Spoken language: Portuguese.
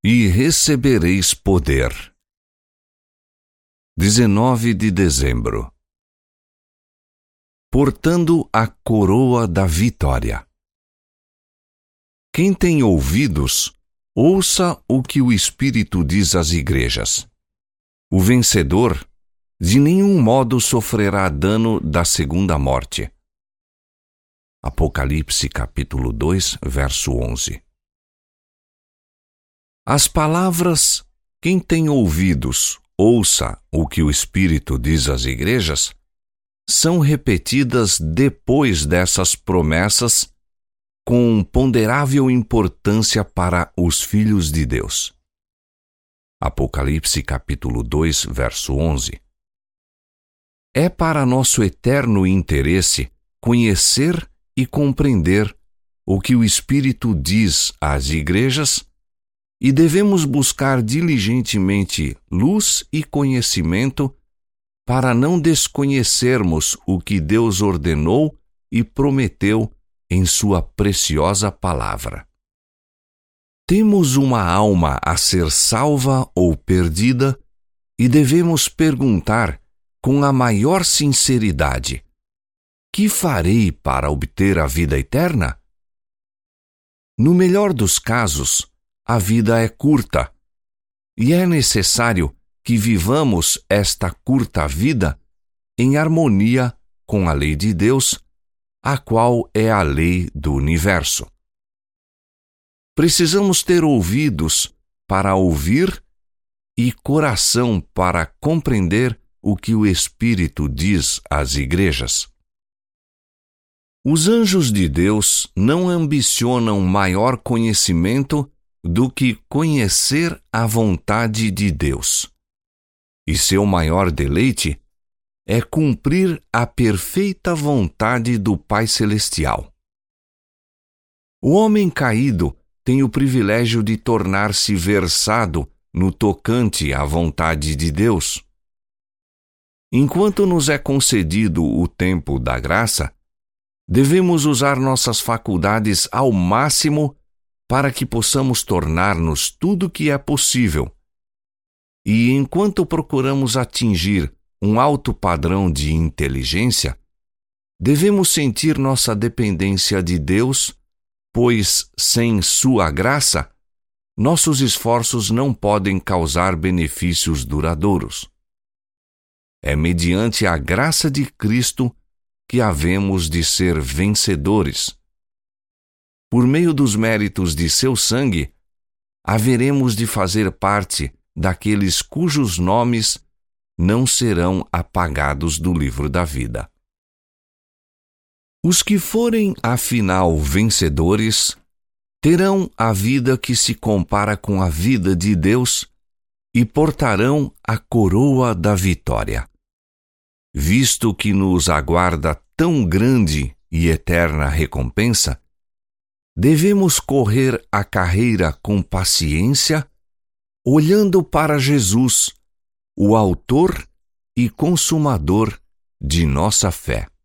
e recebereis poder. 19 de dezembro. Portando a coroa da vitória. Quem tem ouvidos, ouça o que o Espírito diz às igrejas. O vencedor, de nenhum modo sofrerá dano da segunda morte. Apocalipse capítulo 2, verso 11. As palavras "quem tem ouvidos, ouça o que o Espírito diz às igrejas" são repetidas depois dessas promessas com ponderável importância para os filhos de Deus. Apocalipse capítulo 2, verso 11. É para nosso eterno interesse conhecer e compreender o que o Espírito diz às igrejas e devemos buscar diligentemente luz e conhecimento para não desconhecermos o que Deus ordenou e prometeu em sua preciosa palavra. Temos uma alma a ser salva ou perdida e devemos perguntar com a maior sinceridade: que farei para obter a vida eterna? No melhor dos casos, a vida é curta, e é necessário que vivamos esta curta vida em harmonia com a lei de Deus, a qual é a lei do universo. Precisamos ter ouvidos para ouvir e coração para compreender o que o Espírito diz às igrejas. Os anjos de Deus não ambicionam maior conhecimento do que conhecer a vontade de Deus. E seu maior deleite é cumprir a perfeita vontade do Pai Celestial. O homem caído tem o privilégio de tornar-se versado no tocante à vontade de Deus. Enquanto nos é concedido o tempo da graça, devemos usar nossas faculdades ao máximo para que possamos tornar-nos tudo o que é possível. E enquanto procuramos atingir um alto padrão de inteligência, devemos sentir nossa dependência de Deus, pois, sem sua graça, nossos esforços não podem causar benefícios duradouros. É mediante a graça de Cristo que havemos de ser vencedores. Por meio dos méritos de seu sangue, haveremos de fazer parte daqueles cujos nomes não serão apagados do livro da vida. Os que forem, afinal, vencedores, terão a vida que se compara com a vida de Deus e portarão a coroa da vitória. Visto que nos aguarda tão grande e eterna recompensa, devemos correr a carreira com paciência, olhando para Jesus, o autor e consumador de nossa fé.